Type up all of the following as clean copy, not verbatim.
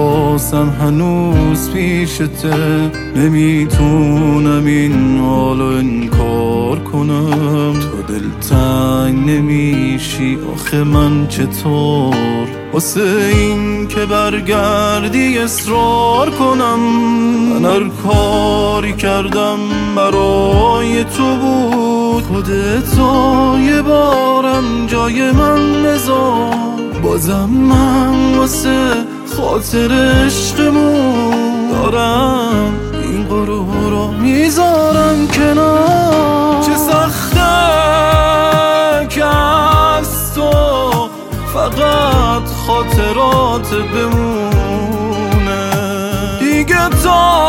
حواسم هنوز پیشته، نمیتونم این حالو انکار کنم. تو دلتنگ نمیشی آخه من چطور واسه این که برگردی اصرار کنم؟ من هر کاری کردم برای تو بود، خودتو یه بارم جای من بذار. بازم من واسه خاطر عشقمون دارم این غرور رو میذارم کنار. چه سخته که از تو فقط خاطرات بمونه، دیگه تا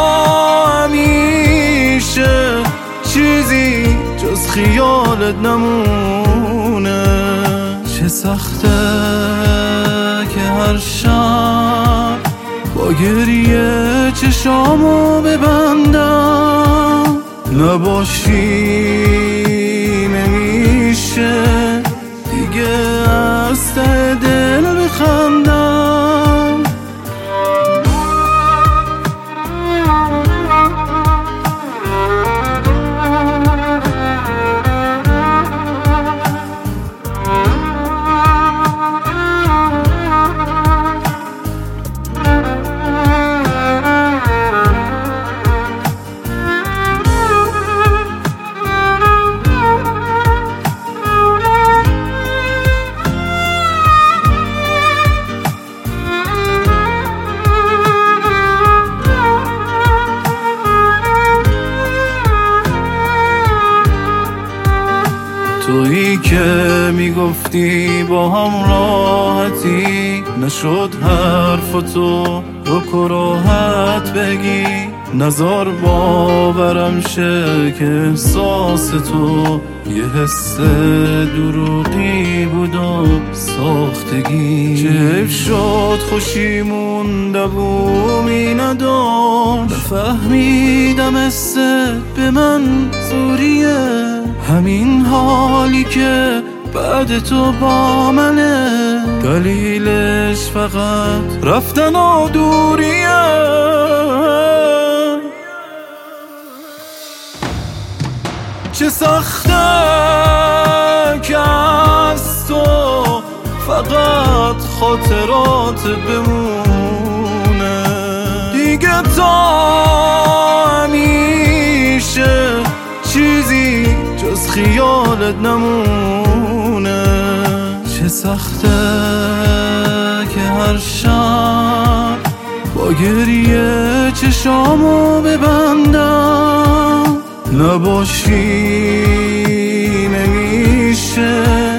همیشه چیزی جز خیالت نمونه. چه سخته که هر شب با گریه چشامو ببندم، نباشی نمیشه دیگه از ته دل بخندم. تویی که میگفتی با هم راحتی، نشد حرفتو رو راحت بگی. نزار باورم شه که احساس تو یه حس دروغی بود و ساختگی. چه حیف شد خوشیمون دوومی نداشت، نفهمیدم حست به من زوریه. همین حالی که بعد تو با منه، دلیلش فقط رفتن و دوریه. چه سخته که از تو فقط خاطرات بمونه، دیگه تا همیشه چیزی جز خیالت نمونه. چه سخته که هر شب با گریه چشامو ببندم، نباشی نمیشه